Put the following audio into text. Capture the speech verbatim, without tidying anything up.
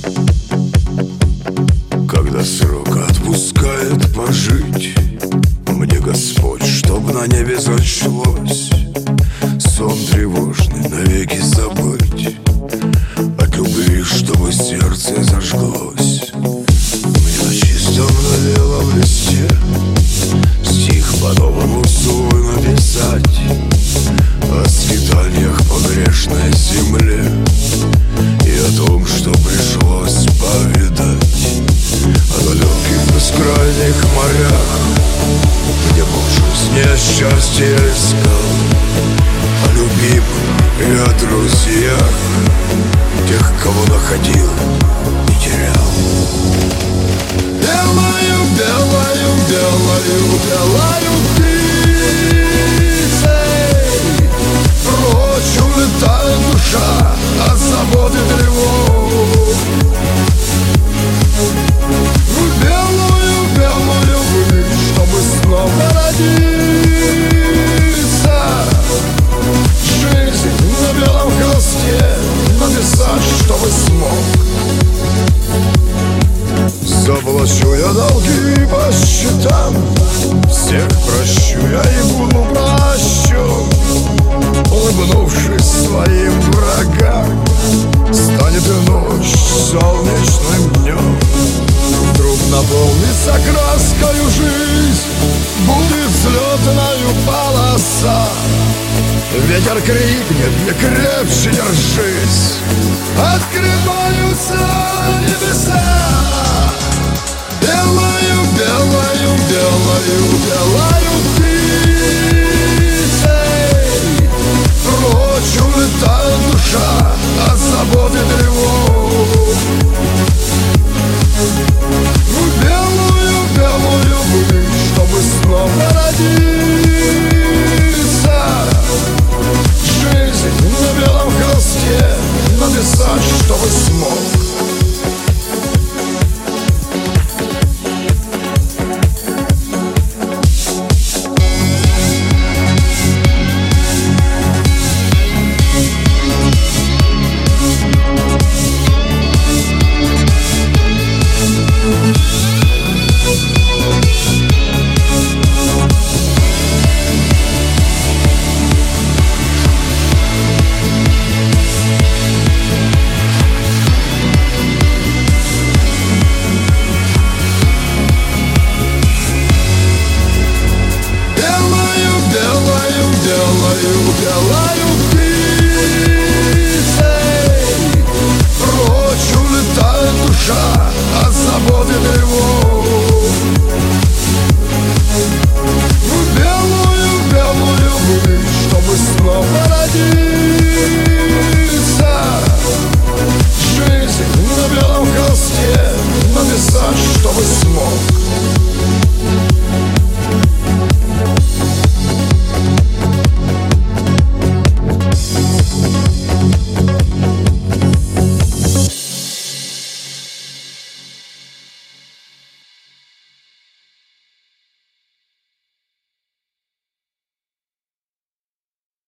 Когда срок отпускает пожить, мне Господь, чтоб на небе зачлось, сон тревожный навеки забыть, от любви, чтобы сердце зажглось. Мне на чистом, на белом листе стих по-новому свой написать о скитаниях по грешной земле и о том, что пришлось повидать, о далеких бескрайних морях, где полжизни о счастье искал, о любимых и о друзьях, тех, кого находил и терял. Белою, белою, белою, белою птицей прочь улетает душа от забот и тревог. Белую, белую высь, чтобы снова родиться. Жизнь на белом холсте написать, чтобы смог. Заплачу я долги по счетам, всех прощу я и буду прощен. Улыбнувшись своим врагам, станет и ночь солнечным днем. Вдруг наполнится краскою жизнь, будет взлетною полоса. Ветер крикнет: не крепче держись, открываются небеса. Белою, белою, белою, белою птицей прочь улетает душа от забот и тревог. Белую, белую высь, чтобы снова родиться. Жизнь на белом холсте написать, чтобы смог. Белою, белою птицей прочь улетает душа от забот и тревог. Белую, белую высь, чтобы снова родиться. Жизнь на белом холсте написать, чтобы смог.